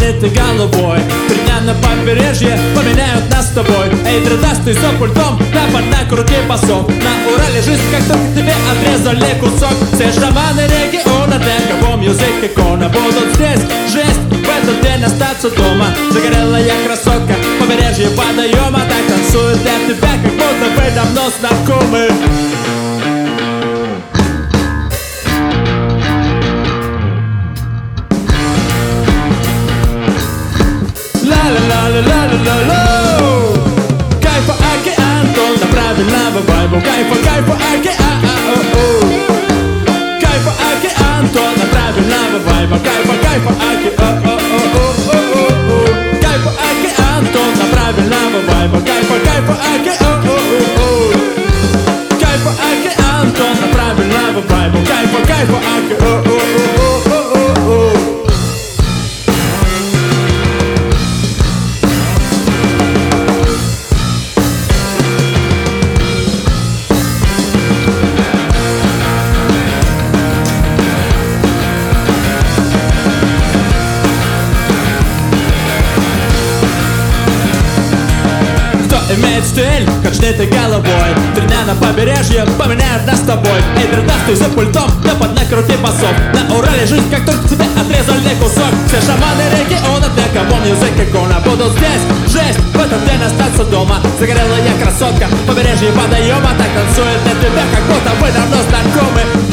качнет головой. 3 дня на побережье поменяют нас с тобой. Эй, дродастый за пультом, напад на крути басов. На Урале жизнь, как только тебе отрезали кусок. Все шаманы региона, для кого мьюзик икона, будут здесь жесть, в этот день остаться дома. Загорелая красотка, побережье водоема, так танцует для тебя, как будто вы давно знакомы. Ла-ла-ла-ла-ла-ла-ла. Кайфа океан, тон правильного вайбу. Кайфа океан. Кайфа океан, тон правильного вайба. Кайфа океан. Кайфа океан, тон правильного вайба. Кайфа океан. Кайфа океан, тон правильного вайба. Кайфа океан. Имеет стиль, качнет и головой. 3 дня на побережье поменяют нас с тобой. Эй, дродастый за пультом, напад на крути басов. На Урале жизнь, как только тебе отрезали кусок. Все шаманы региона, для кого мьюзик икона, будут здесь жесть, в этот день остаться дома. Загорелая красотка, побережье водоема, так танцует для тебя, как будто вы давно знакомы.